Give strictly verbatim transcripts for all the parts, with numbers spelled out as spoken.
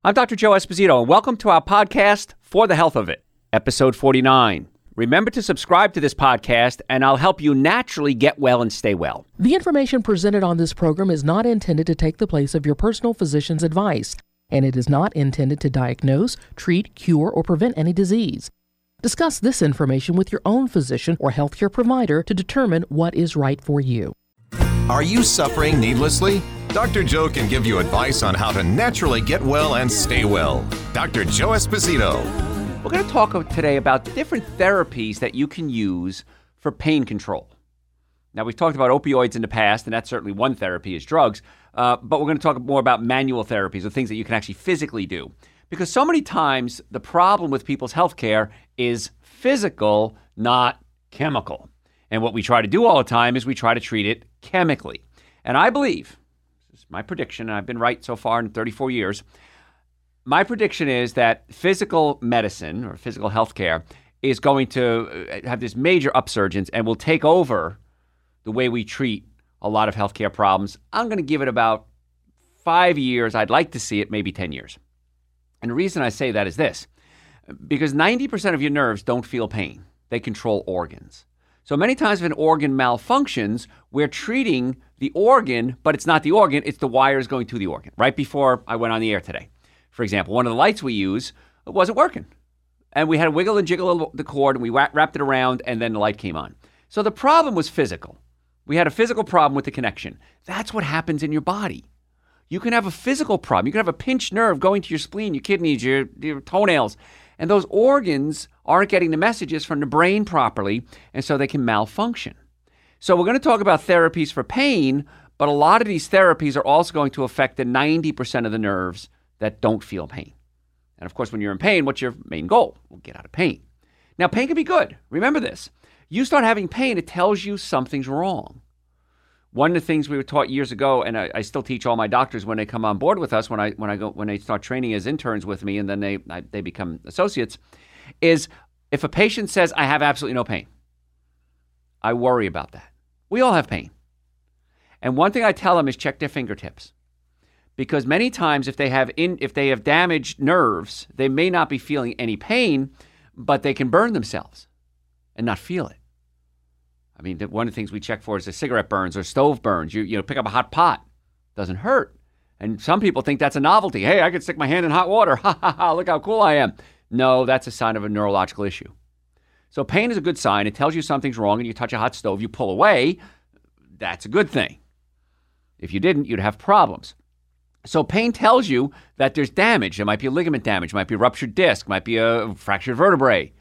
I'm Doctor Joe Esposito, and welcome to our podcast, For the Health of It, episode forty-nine. Remember to subscribe to this podcast, and I'll help you naturally get well and stay well. The information presented on this program is not intended to take the place of your personal physician's advice, and it is not intended to diagnose, treat, cure, or prevent any disease. Discuss this information with your own physician or healthcare provider to determine what is right for you. Are you suffering needlessly? Doctor Joe can give you advice on how to naturally get well and stay well. Doctor Joe Esposito. We're going to talk today about different therapies that you can use for pain control. Now, we've talked about opioids in the past, and that's certainly one therapy is drugs, uh, but we're going to talk more about manual therapies, or things that you can actually physically do. Because so many times, the problem with people's healthcare is physical, not chemical. And what we try to do all the time is we try to treat it chemically. And I believe, this is my prediction, and I've been right so far in thirty-four years, my prediction is that physical medicine or physical healthcare is going to have this major upsurgence and will take over the way we treat a lot of healthcare problems. I'm going to give it about five years. I'd like to see it maybe ten years. And the reason I say that is this, because ninety percent of your nerves don't feel pain. They control organs. So many times if an organ malfunctions, we're treating the organ, but it's not the organ, it's the wires going to the organ. Right before I went on the air today, for example, one of the lights we use wasn't working. And we had to wiggle and jiggle the cord, and we wrapped it around, and then the light came on. So the problem was physical. We had a physical problem with the connection. That's what happens in your body. You can have a physical problem. You can have a pinched nerve going to your spleen, your kidneys, your, your toenails, and those organs aren't getting the messages from the brain properly, and so they can malfunction. So we're going to talk about therapies for pain, but a lot of these therapies are also going to affect the ninety percent of the nerves that don't feel pain. And of course, when you're in pain, what's your main goal? Well, get out of pain. Now, pain can be good. Remember this. You start having pain, it tells you something's wrong. One of the things we were taught years ago, and I, I still teach all my doctors when they come on board with us, when I when I go when they start training as interns with me, and then they I, they become associates, is if a patient says, I have absolutely no pain, I worry about that. We all have pain. And one thing I tell them is check their fingertips. Because many times if they have in, if they have damaged nerves, they may not be feeling any pain, but they can burn themselves and not feel it. I mean, one of the things we check for is the cigarette burns or stove burns. You you know, pick up a hot pot, doesn't hurt. And some people think that's a novelty. Hey, I could stick my hand in hot water. Ha ha ha, look how cool I am. No, that's a sign of a neurological issue. So pain is a good sign. It tells you something's wrong, and you touch a hot stove, you pull away. That's a good thing. If you didn't, you'd have problems. So pain tells you that there's damage. There might be a ligament damage, might be a ruptured disc, might be a fractured vertebrae.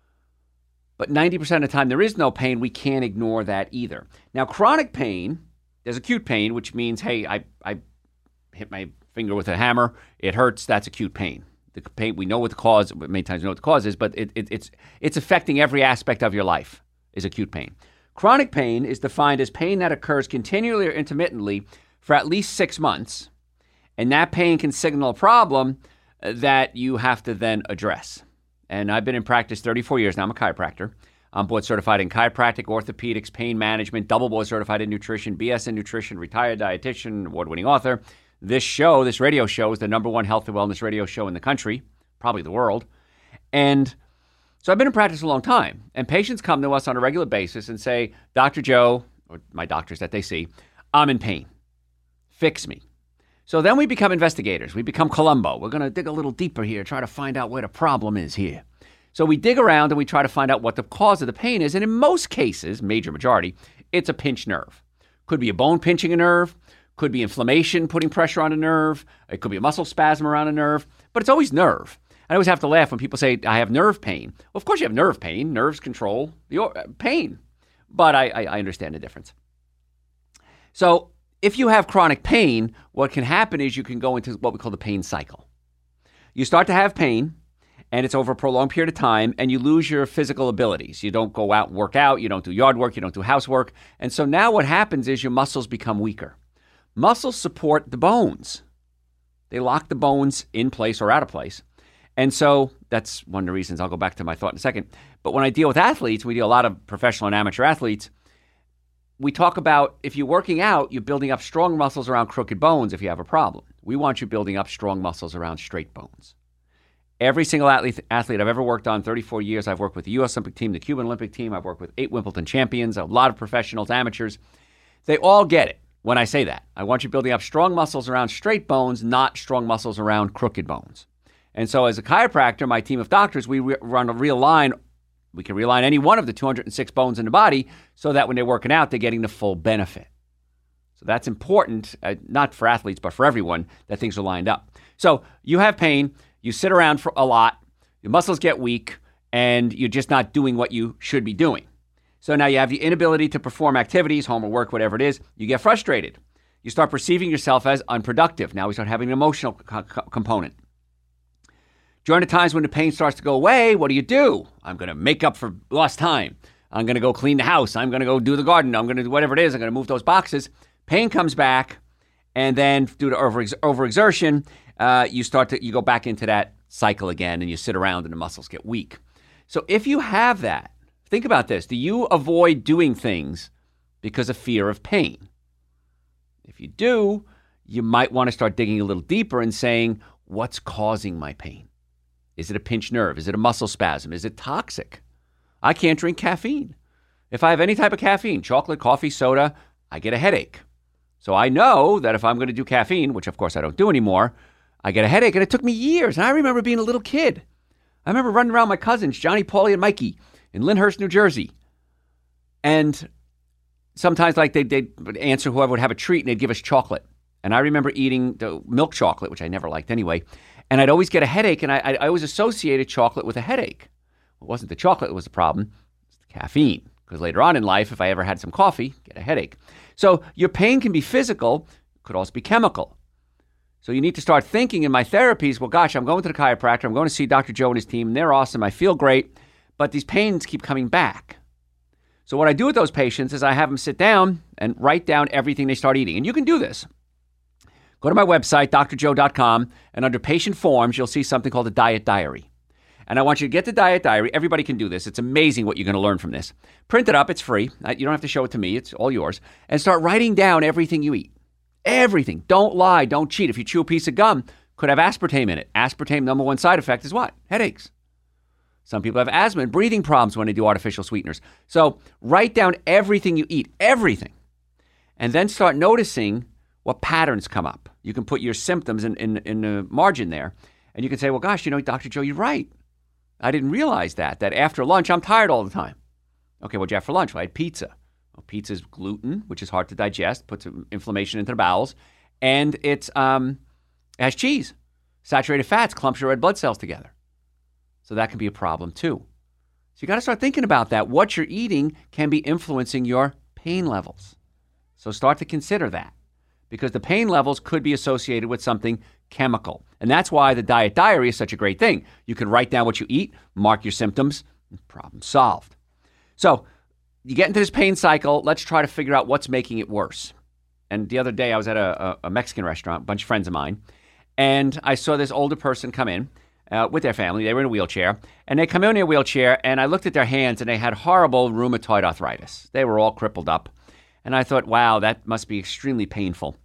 But ninety percent of the time there is no pain. We can't ignore that either. Now, chronic pain, there's acute pain, which means, hey, I, I hit my finger with a hammer. It hurts. That's acute pain. The pain, we know what the cause, many times we know what the cause is, but it, it, it's it's affecting every aspect of your life is acute pain. Chronic pain is defined as pain that occurs continually or intermittently for at least six months. And that pain can signal a problem that you have to then address. And I've been in practice thirty-four years now. I'm a chiropractor. I'm board certified in chiropractic, orthopedics, pain management, double board certified in nutrition, B S in nutrition, retired dietitian, award-winning author. This show, this radio show, is the number one health and wellness radio show in the country, probably the world. And so I've been in practice a long time. And patients come to us on a regular basis and say, Doctor Joe, or my doctors that they see, I'm in pain. Fix me. So then we become investigators. We become Columbo. We're going to dig a little deeper here, try to find out where the problem is here. So we dig around and we try to find out what the cause of the pain is. And in most cases, major majority, it's a pinched nerve. Could be a bone pinching a nerve. Could be inflammation putting pressure on a nerve. It could be a muscle spasm around a nerve. But it's always nerve. I always have to laugh when people say, I have nerve pain. Well, of course you have nerve pain. Nerves control the pain. But I, I, I understand the difference. So if you have chronic pain, what can happen is you can go into what we call the pain cycle. You start to have pain, and it's over a prolonged period of time, and you lose your physical abilities. You don't go out and work out. You don't do yard work. You don't do housework. And so now what happens is your muscles become weaker. Muscles support the bones. They lock the bones in place or out of place. And so that's one of the reasons. I'll go back to my thought in a second. But when I deal with athletes, we deal a lot of professional and amateur athletes, we talk about if you're working out, you're building up strong muscles around crooked bones if you have a problem. We want you building up strong muscles around straight bones. Every single athlete, athlete I've ever worked on, thirty-four years, I've worked with the U S Olympic team, the Cuban Olympic team, I've worked with eight Wimbledon champions, a lot of professionals, amateurs. They all get it when I say that. I want you building up strong muscles around straight bones, not strong muscles around crooked bones. And so as a chiropractor, my team of doctors, we re- run a realign. We can realign any one of the two hundred six bones in the body so that when they're working out, they're getting the full benefit. So that's important, uh, not for athletes, but for everyone, that things are lined up. So you have pain, you sit around for a lot, your muscles get weak, and you're just not doing what you should be doing. So now you have the inability to perform activities, home or work, whatever it is. You get frustrated. You start perceiving yourself as unproductive. Now we start having an emotional co- co- component. During the times when the pain starts to go away, what do you do? I'm going to make up for lost time. I'm going to go clean the house. I'm going to go do the garden. I'm going to do whatever it is. I'm going to move those boxes. Pain comes back, and then due to over overexertion, uh, you start to you go back into that cycle again, and you sit around, and the muscles get weak. So if you have that, think about this: do you avoid doing things because of fear of pain? If you do, you might want to start digging a little deeper and saying, "What's causing my pain? Is it a pinched nerve? Is it a muscle spasm? Is it toxic? I can't drink caffeine. If I have any type of caffeine, chocolate, coffee, soda, I get a headache. So I know that if I'm going to do caffeine, which of course I don't do anymore, I get a headache. And it took me years. And I remember being a little kid. I remember running around my cousins, Johnny, Paulie, and Mikey, in Lyndhurst, New Jersey. And sometimes like they'd, they'd answer whoever would have a treat, and they'd give us chocolate. And I remember eating the milk chocolate, which I never liked anyway. And I'd always get a headache, and I, I always associated chocolate with a headache. It wasn't the chocolate that was the problem. It's the caffeine. Because later on in life, if I ever had some coffee, get a headache. So your pain can be physical, could also be chemical. So you need to start thinking in my therapies, well, gosh, I'm going to the chiropractor. I'm going to see Doctor Joe and his team. And they're awesome. I feel great. But these pains keep coming back. So what I do with those patients is I have them sit down and write down everything they start eating. And you can do this. Go to my website, D R joe dot com, and under patient forms, you'll see something called a diet diary. And I want you to get the diet diary. Everybody can do this. It's amazing what you're going to learn from this. Print it up. It's free. You don't have to show it to me. It's all yours. And start writing down everything you eat. Everything. Don't lie. Don't cheat. If you chew a piece of gum, could have aspartame in it. Aspartame, number one side effect is what? Headaches. Some people have asthma and breathing problems when they do artificial sweeteners. So write down everything you eat. Everything. And then start noticing what patterns come up. You can put your symptoms in, in, in the margin there. And you can say, well, gosh, you know, Doctor Joe, you're right. I didn't realize that, that after lunch, I'm tired all the time. Okay, what'd you have for lunch? Well, I had pizza. Well, pizza is gluten, which is hard to digest, puts inflammation into the bowels, and it's, um, it has cheese. Saturated fats clumps your red blood cells together. So that can be a problem too. So you got to start thinking about that. What you're eating can be influencing your pain levels. So start to consider that, because the pain levels could be associated with something chemical. And that's why the diet diary is such a great thing. You can write down what you eat, mark your symptoms, problem solved. So you get into this pain cycle. Let's try to figure out what's making it worse. And the other day I was at a, a Mexican restaurant, a bunch of friends of mine, and I saw this older person come in uh, with their family. They were in a wheelchair, and they come in in a wheelchair, and I looked at their hands, and they had horrible rheumatoid arthritis. They were all crippled up. And I thought, wow, that must be extremely painful.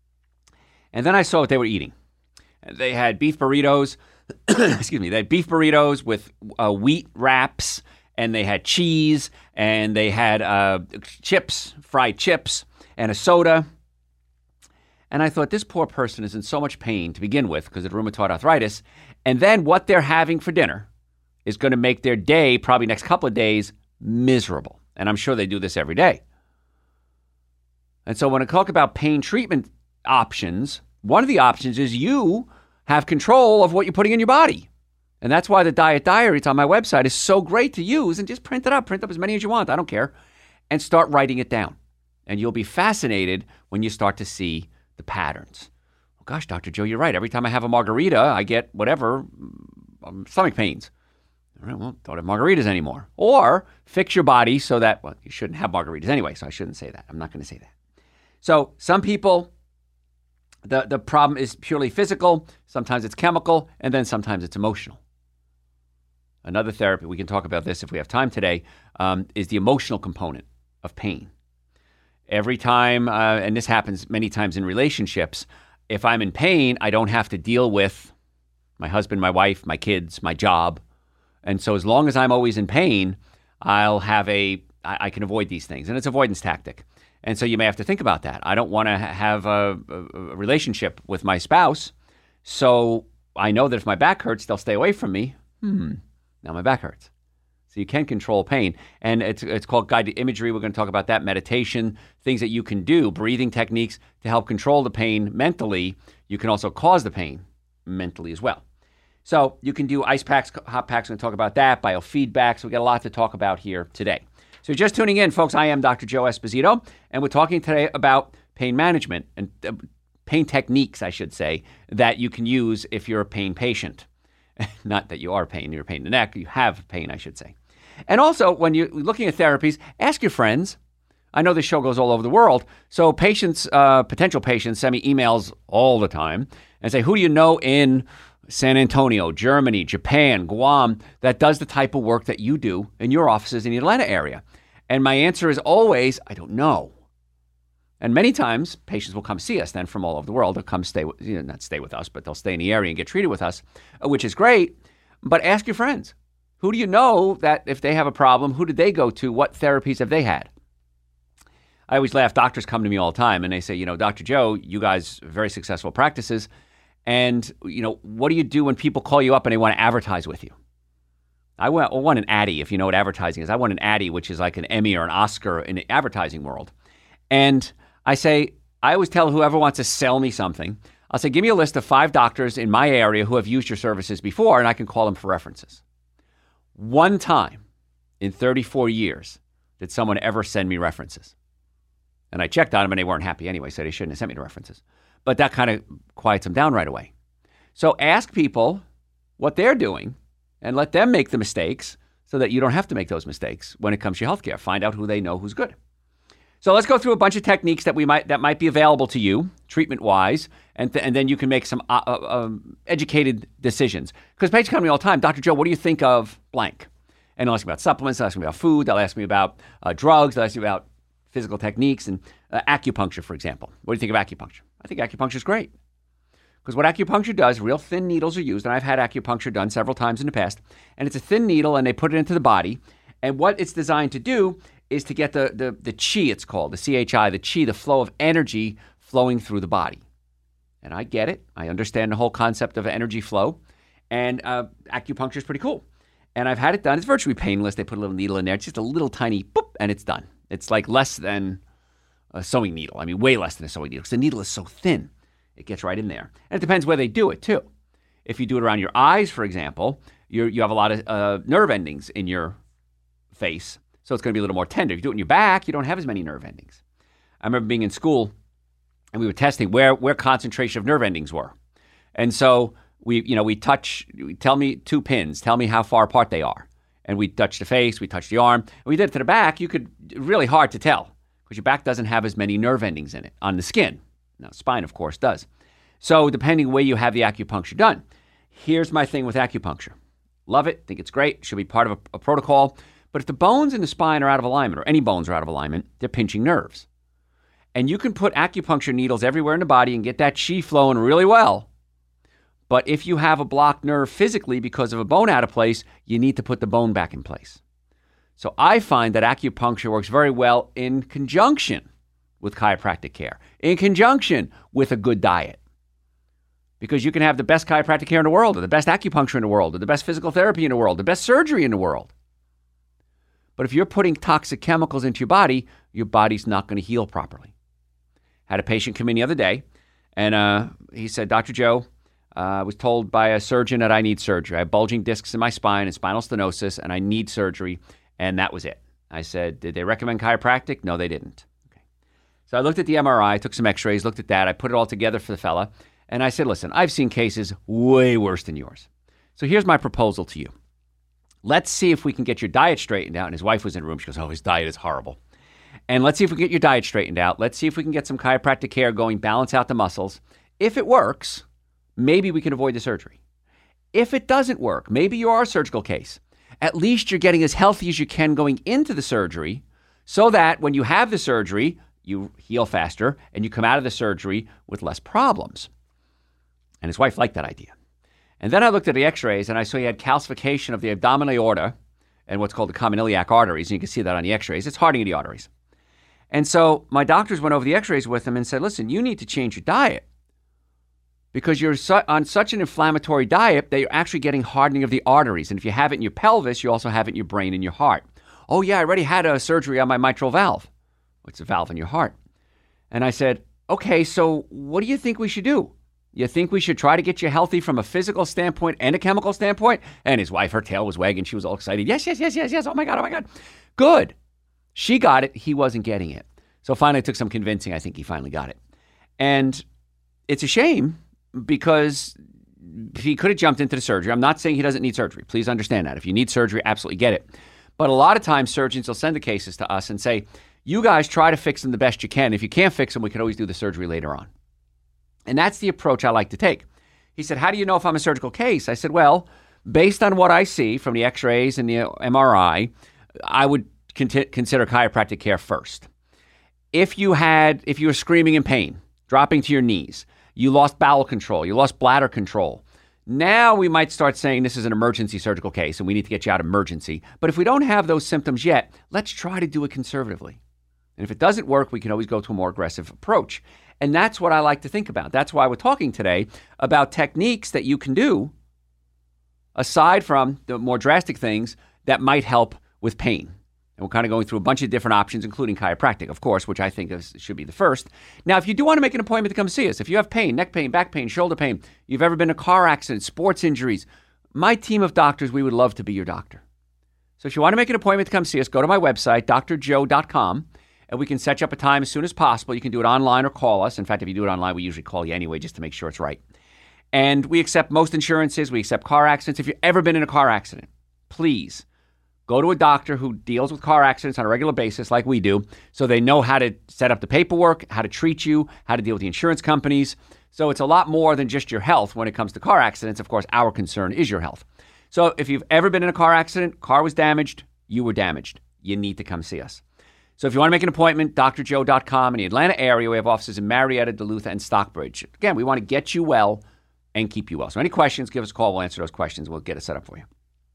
And then I saw what they were eating. They had beef burritos, excuse me, they had beef burritos with uh, wheat wraps, and they had cheese, and they had uh, chips, fried chips, and a soda. And I thought, this poor person is in so much pain to begin with because of rheumatoid arthritis. And then what they're having for dinner is going to make their day, probably next couple of days, miserable. And I'm sure they do this every day. And so when I talk about pain treatment options, one of the options is you have control of what you're putting in your body. And that's why the diet diary, it's on my website, is so great to use. And just print it up. Print up as many as you want. I don't care. And start writing it down. And you'll be fascinated when you start to see the patterns. Oh, gosh, Doctor Joe, you're right. Every time I have a margarita, I get whatever, um, stomach pains. All right, well, don't have margaritas anymore. Or fix your body so that, well, you shouldn't have margaritas anyway, so I shouldn't say that. I'm not going to say that. So some people, the, the problem is purely physical, sometimes it's chemical, and then sometimes it's emotional. Another therapy, we can talk about this if we have time today, um, is the emotional component of pain. Every time, uh, and this happens many times in relationships, If I'm in pain, I don't have to deal with my husband, my wife, my kids, my job. And so as long as I'm always in pain, I'll have a, I, I can avoid these things. And it's avoidance tactic. And so you may have to think about that. I don't want to ha- have a, a, a relationship with my spouse. So I know that if my back hurts, they'll stay away from me. Hmm. Now my back hurts. So you can control pain. And it's it's called guided imagery. We're going to talk about that. Meditation, things that you can do, breathing techniques to help control the pain mentally. You can also cause the pain mentally as well. So you can do ice packs, hot packs. We're going to talk about that, biofeedback. So we got a lot to talk about here today. So you're just tuning in, folks. I am Doctor Joe Esposito, and we're talking today about pain management and uh, pain techniques, I should say, that you can use if you're a pain patient. Not that you are pain, you're pain in the neck. You have pain, I should say. And also, when you're looking at therapies, ask your friends. I know this show goes all over the world. So patients, uh, potential patients send me emails all the time and say, who do you know in San Antonio, Germany, Japan, Guam, that does the type of work that you do in your offices in the Atlanta area? And my answer is always, I don't know. And many times, patients will come see us then from all over the world. They'll come stay, with, you know, not stay with us, but they'll stay in the area and get treated with us, which is great. But ask your friends. Who do you know that if they have a problem, who did they go to? What therapies have they had? I always laugh. Doctors come to me all the time and they say, you know, Doctor Joe, you guys are very successful practices. And, you know, what do you do when people call you up and they want to advertise with you? I want, I want an Addy, if you know what advertising is. I want an Addy, which is like an Emmy or an Oscar in the advertising world. And I say, I always tell whoever wants to sell me something, I'll say, give me a list of five doctors in my area who have used your services before, and I can call them for references. One time in thirty-four years did someone ever send me references. And I checked on them and they weren't happy anyway, so they shouldn't have sent me the references. But that kind of quiets them down right away. So ask people what they're doing and let them make the mistakes so that you don't have to make those mistakes when it comes to your healthcare. Find out who they know who's good. So let's go through a bunch of techniques that we might that might be available to you, treatment-wise, and th- and then you can make some uh, uh, um, educated decisions. Because patients come to me all the time, Doctor Joe, what do you think of blank? And they'll ask me about supplements, they'll ask me about food, they'll ask me about uh, drugs, they'll ask me about physical techniques, and uh, acupuncture, for example. What do you think of acupuncture? I think acupuncture is great. Because what acupuncture does, real thin needles are used, and I've had acupuncture done several times in the past, and it's a thin needle, and they put it into the body, and what it's designed to do is to get the, the, the chi, it's called, the C H I, the chi, the flow of energy flowing through the body. And I get it. I understand the whole concept of energy flow. And uh, acupuncture is pretty cool. And I've had it done. It's virtually painless. They put a little needle in there. It's just a little tiny boop, and it's done. It's like less than a sewing needle. I mean, way less than a sewing needle because the needle is so thin. It gets right in there. And it depends where they do it, too. If you do it around your eyes, for example, you're, you have a lot of uh, nerve endings in your face. So it's going to be a little more tender. If you do it in your back, you don't have as many nerve endings. I remember being in school, and we were testing where where concentration of nerve endings were. And so we, you know, we touch, tell me two pins, tell me how far apart they are. And we touch the face, we touch the arm. And we did it to the back. You could, really hard to tell because your back doesn't have as many nerve endings in it on the skin. Now, spine, of course, does. So depending where you have the acupuncture done. Here's my thing with acupuncture. Love it, think it's great, should be part of a, a protocol. But if the bones in the spine are out of alignment, or any bones are out of alignment, they're pinching nerves. And you can put acupuncture needles everywhere in the body and get that chi flowing really well. But if you have a blocked nerve physically because of a bone out of place, you need to put the bone back in place. So I find that acupuncture works very well in conjunction with chiropractic care, in conjunction with a good diet. Because you can have the best chiropractic care in the world, or the best acupuncture in the world, or the best physical therapy in the world, the best surgery in the world. But if you're putting toxic chemicals into your body, your body's not going to heal properly. Had a patient come in the other day, and uh, he said, Doctor Joe, uh, I was told by a surgeon that I need surgery. I have bulging discs in my spine and spinal stenosis, and I need surgery, and that was it. I said, did they recommend chiropractic? No, they didn't. Okay. So I looked at the M R I, took some x-rays, looked at that. I put it all together for the fella, and I said, listen, I've seen cases way worse than yours. So here's my proposal to you. Let's see if we can get your diet straightened out. And his wife was in the room. She goes, oh, his diet is horrible. And let's see if we can get your diet straightened out. Let's see if we can get some chiropractic care going, balance out the muscles. If it works, maybe we can avoid the surgery. If it doesn't work, maybe you are a surgical case. At least you're getting as healthy as you can going into the surgery so that when you have the surgery, you heal faster and you come out of the surgery with less problems. And his wife liked that idea. And then I looked at the x-rays and I saw he had calcification of the abdominal aorta and what's called the common iliac arteries. And you can see that on the x-rays. It's hardening of the arteries. And so my doctors went over the x-rays with him and said, listen, you need to change your diet because you're su- on such an inflammatory diet that you're actually getting hardening of the arteries. And if you have it in your pelvis, you also have it in your brain and your heart. Oh, yeah, I already had a surgery on my mitral valve. It's a valve in your heart. And I said, okay, so what do you think we should do? You think we should try to get you healthy from a physical standpoint and a chemical standpoint? And his wife, her tail was wagging. She was all excited. Yes, yes, yes, yes, yes. Oh, my God, oh, my God. Good. She got it. He wasn't getting it. So finally it took some convincing. I think he finally got it. And it's a shame because he could have jumped into the surgery. I'm not saying he doesn't need surgery. Please understand that. If you need surgery, absolutely get it. But a lot of times surgeons will send the cases to us and say, you guys try to fix them the best you can. If you can't fix them, we can always do the surgery later on. And that's the approach I like to take. He said, how do you know if I'm a surgical case? I said, well, based on what I see from the x-rays and the M R I, I would con- consider chiropractic care first. If you had, if you were screaming in pain, dropping to your knees, you lost bowel control, you lost bladder control, now we might start saying this is an emergency surgical case and we need to get you out of emergency. But if we don't have those symptoms yet, let's try to do it conservatively. And if it doesn't work, we can always go to a more aggressive approach. And that's what I like to think about. That's why we're talking today about techniques that you can do aside from the more drastic things that might help with pain. And we're kind of going through a bunch of different options, including chiropractic, of course, which I think is, should be the first. Now, if you do want to make an appointment to come see us, if you have pain, neck pain, back pain, shoulder pain, you've ever been in a car accident, sports injuries, my team of doctors, we would love to be your doctor. So if you want to make an appointment to come see us, go to my website, D R joe dot com. And we can set you up a time as soon as possible. You can do it online or call us. In fact, if you do it online, we usually call you anyway just to make sure it's right. And we accept most insurances. We accept car accidents. If you've ever been in a car accident, please go to a doctor who deals with car accidents on a regular basis like we do so they know how to set up the paperwork, how to treat you, how to deal with the insurance companies. So it's a lot more than just your health when it comes to car accidents. Of course, our concern is your health. So if you've ever been in a car accident, car was damaged, you were damaged, you need to come see us. So if you want to make an appointment, D R joe dot com. In the Atlanta area, we have offices in Marietta, Duluth, and Stockbridge. Again, we want to get you well and keep you well. So any questions, give us a call. We'll answer those questions. We'll get it set up for you.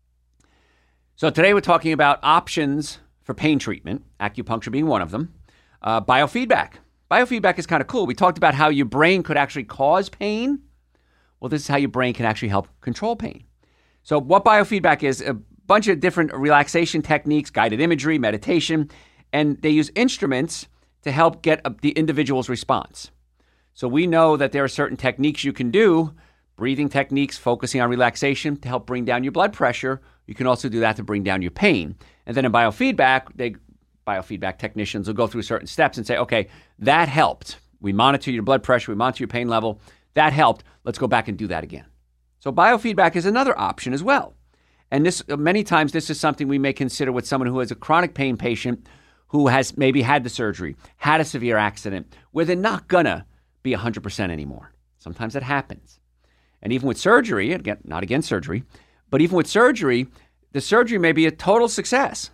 So today we're talking about options for pain treatment, acupuncture being one of them. Uh, biofeedback. Biofeedback is kind of cool. We talked about how your brain could actually cause pain. Well, this is how your brain can actually help control pain. So what biofeedback is, a bunch of different relaxation techniques, guided imagery, meditation, and they use instruments to help get the individual's response. So we know that there are certain techniques you can do, breathing techniques, focusing on relaxation to help bring down your blood pressure. You can also do that to bring down your pain. And then in biofeedback, they, biofeedback technicians will go through certain steps and say, okay, that helped. We monitor your blood pressure, we monitor your pain level. That helped. Let's go back and do that again. So biofeedback is another option as well. And this, many times this is something we may consider with someone who is a chronic pain patient who has maybe had the surgery, had a severe accident, where they're not gonna be one hundred percent anymore. Sometimes that happens. And even with surgery, again, not against surgery, but even with surgery, the surgery may be a total success.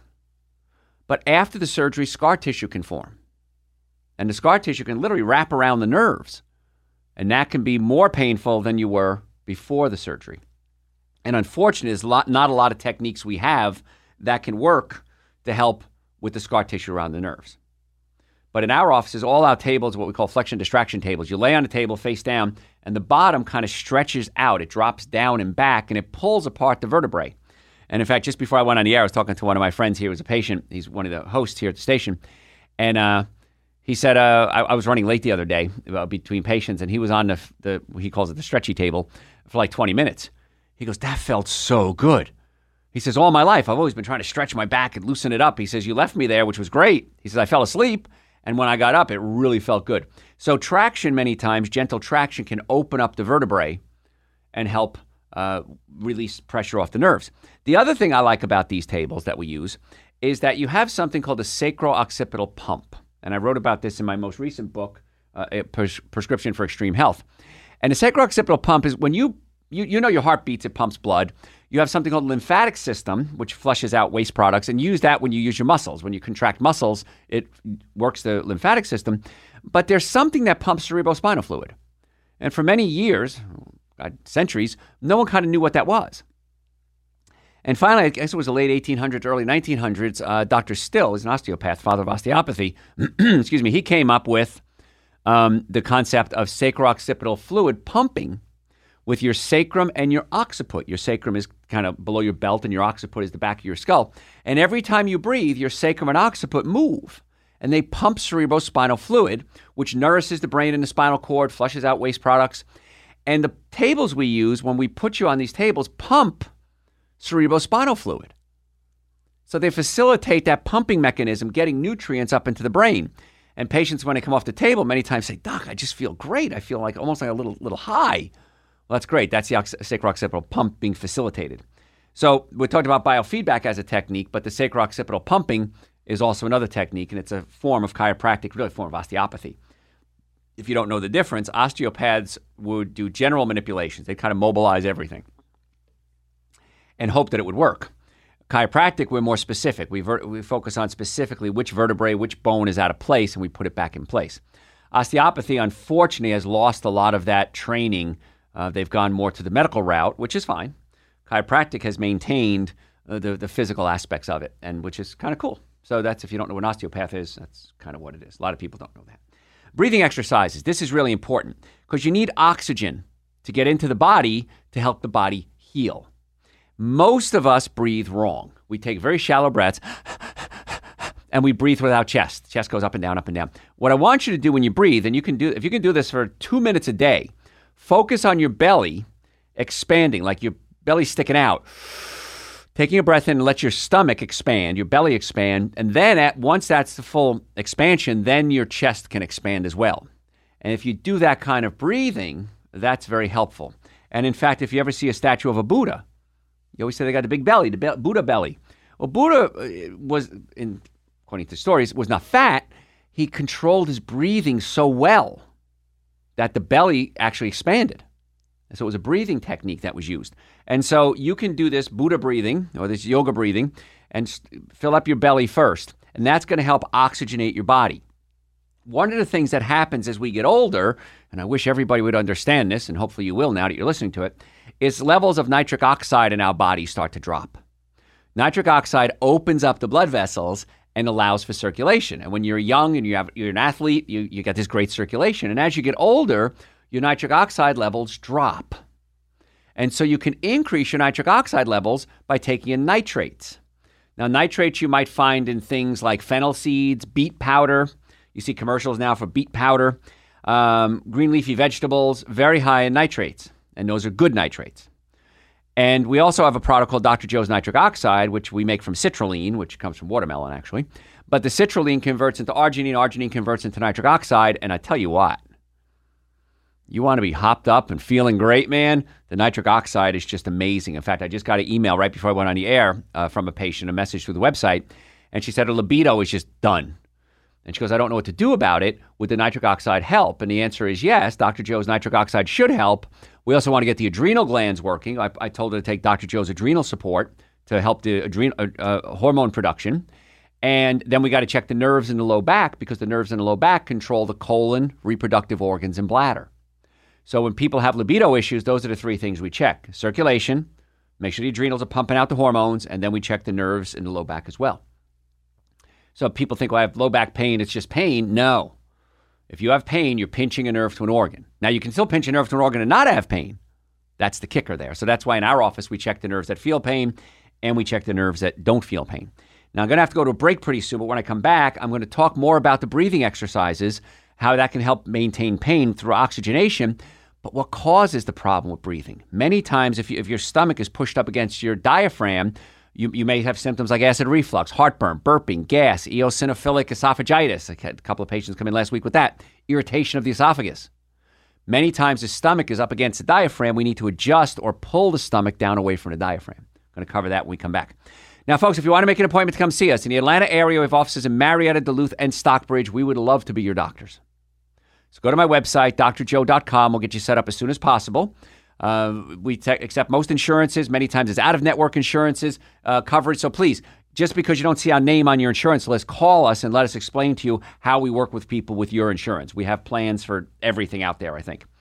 But after the surgery, scar tissue can form. And the scar tissue can literally wrap around the nerves. And that can be more painful than you were before the surgery. And unfortunately, there's not a lot of techniques we have that can work to help with the scar tissue around the nerves. But in our offices, all our tables are what we call flexion distraction tables. You lay on the table face down, and the bottom kind of stretches out. It drops down and back, and it pulls apart the vertebrae. And in fact, just before I went on the air, I was talking to one of my friends here who was a patient. He's one of the hosts here at the station. And uh, he said, uh, I, I was running late the other day uh, between patients, and he was on the, the, he calls it the stretchy table, for like twenty minutes. He goes, that felt so good. He says, all my life, I've always been trying to stretch my back and loosen it up. He says, you left me there, which was great. He says, I fell asleep. And when I got up, it really felt good. So traction, many times, gentle traction can open up the vertebrae and help uh, release pressure off the nerves. The other thing I like about these tables that we use is that you have something called a sacro-occipital pump. And I wrote about this in my most recent book, uh, a pres- Prescription for Extreme Health. And the sacro-occipital pump is when you, you, you know your heart beats, it pumps blood. You have something called lymphatic system, which flushes out waste products, and you use that when you use your muscles. When you contract muscles, it works the lymphatic system. But there's something that pumps cerebrospinal fluid. And for many years, uh, centuries, no one kind of knew what that was. And finally, I guess it was the late eighteen hundreds, early nineteen hundreds, uh, Doctor Still is an osteopath, father of osteopathy. Excuse me. He came up with um, the concept of sacro-occipital fluid pumping with your sacrum and your occiput. Your sacrum is kind of below your belt and your occiput is the back of your skull. And every time you breathe, your sacrum and occiput move. And they pump cerebrospinal fluid, which nourishes the brain and the spinal cord, flushes out waste products. And the tables we use, when we put you on these tables, pump cerebrospinal fluid. So they facilitate that pumping mechanism, getting nutrients up into the brain. And patients, when they come off the table, many times say, Doc, I just feel great. I feel like almost like a little little high. Well, that's great. That's the sacro-occipital pump being facilitated. So we talked about biofeedback as a technique, but the sacro-occipital pumping is also another technique, and it's a form of chiropractic, really a form of osteopathy. If you don't know the difference, osteopaths would do general manipulations. They kind of mobilize everything and hope that it would work. Chiropractic, we're more specific. We, ver- we focus on specifically which vertebrae, which bone is out of place, and we put it back in place. Osteopathy, unfortunately, has lost a lot of that training. Uh, they've gone more to the medical route, which is fine. Chiropractic has maintained uh, the, the physical aspects of it, and which is kind of cool. So that's, if you don't know what an osteopath is, that's kind of what it is. A lot of people don't know that. Breathing exercises. This is really important because you need oxygen to get into the body to help the body heal. Most of us breathe wrong. We take very shallow breaths and we breathe without chest. Chest goes up and down, up and down. What I want you to do when you breathe, and you can do, if you can do this for two minutes a day, focus on your belly expanding, like your belly sticking out. Taking a breath in and let your stomach expand, your belly expand, and then at once that's the full expansion, then your chest can expand as well. And if you do that kind of breathing, that's very helpful. And in fact, if you ever see a statue of a Buddha, you always say they got the big belly, the be- Buddha belly. Well, Buddha was, in, according to stories, was not fat. He controlled his breathing so well that the belly actually expanded. And so it was a breathing technique that was used. And so you can do this Buddha breathing or this yoga breathing and st- fill up your belly first. And that's going to help oxygenate your body. One of the things that happens as we get older, and I wish everybody would understand this, and hopefully you will now that you're listening to it, is levels of nitric oxide in our body start to drop. Nitric oxide opens up the blood vessels and allows for circulation. And when you're young and you have, you're an athlete, you, you get this great circulation. And as you get older, your nitric oxide levels drop. And so you can increase your nitric oxide levels by taking in nitrates. Now, nitrates you might find in things like fennel seeds, beet powder. You see commercials now for beet powder. Um, green leafy vegetables, very high in nitrates. And those are good nitrates. And we also have a product called Doctor Joe's Nitric Oxide, which we make from citrulline, which comes from watermelon, actually. But the citrulline converts into arginine, arginine converts into nitric oxide, and I tell you what, you want to be hopped up and feeling great, man? The nitric oxide is just amazing. In fact, I just got an email right before I went on the air uh, from a patient, a message through the website, and she said her libido is just done. And she goes, I don't know what to do about it. Would the nitric oxide help? And the answer is yes, Doctor Joe's Nitric Oxide should help. We also want to get the adrenal glands working. I, I told her to take Doctor Joe's adrenal support to help the adrenal uh, uh, hormone production. And then we got to check the nerves in the low back because the nerves in the low back control the colon, reproductive organs, and bladder. So when people have libido issues, those are the three things we check. Circulation, make sure the adrenals are pumping out the hormones, and then we check the nerves in the low back as well. So people think, well, I have low back pain, it's just pain. No. If you have pain, you're pinching a nerve to an organ. Now, you can still pinch a nerve to an organ and not have pain. That's the kicker there. So that's why in our office, we check the nerves that feel pain, and we check the nerves that don't feel pain. Now, I'm going to have to go to a break pretty soon, but when I come back, I'm going to talk more about the breathing exercises, how that can help maintain pain through oxygenation, but what causes the problem with breathing. Many times, if, you, if your stomach is pushed up against your diaphragm, You, you may have symptoms like acid reflux, heartburn, burping, gas, eosinophilic esophagitis. I had a couple of patients come in last week with that. Irritation of the esophagus. Many times the stomach is up against the diaphragm. We need to adjust or pull the stomach down away from the diaphragm. I'm going to cover that when we come back. Now, folks, if you want to make an appointment to come see us in the Atlanta area, we have offices in Marietta, Duluth, and Stockbridge. We would love to be your doctors. So go to my website, D R joe dot com. We'll get you set up as soon as possible. Uh, we te- accept most insurances. Many times it's out-of-network insurances uh, coverage. So please, just because you don't see our name on your insurance list, call us and let us explain to you how we work with people with your insurance. We have plans for everything out there, I think.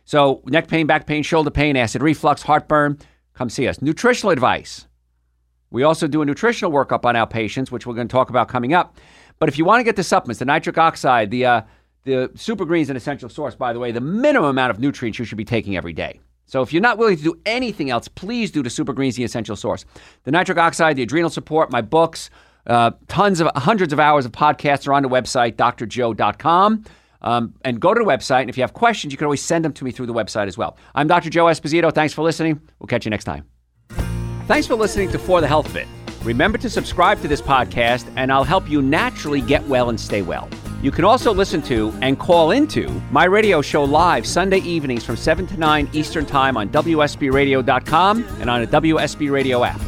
So neck pain, back pain, shoulder pain, acid reflux, heartburn, come see us. Nutritional advice. We also do a nutritional workup on our patients, which we're going to talk about coming up. But if you want to get the supplements, the nitric oxide, the uh, the Super Green's an essential source, by the way, the minimum amount of nutrients you should be taking every day. So if you're not willing to do anything else, please do the Super Green's the essential source. The nitric oxide, the adrenal support, my books, uh, tons of, hundreds of hours of podcasts are on the website, d r joe dot com. Um, and go to the website, and if you have questions, you can always send them to me through the website as well. I'm Doctor Joe Esposito. Thanks for listening. We'll catch you next time. Thanks for listening to For the Health Bit. Remember to subscribe to this podcast, and I'll help you naturally get well and stay well. You can also listen to and call into my radio show live Sunday evenings from seven to nine Eastern Time on W S B radio dot com and on a W S B Radio app.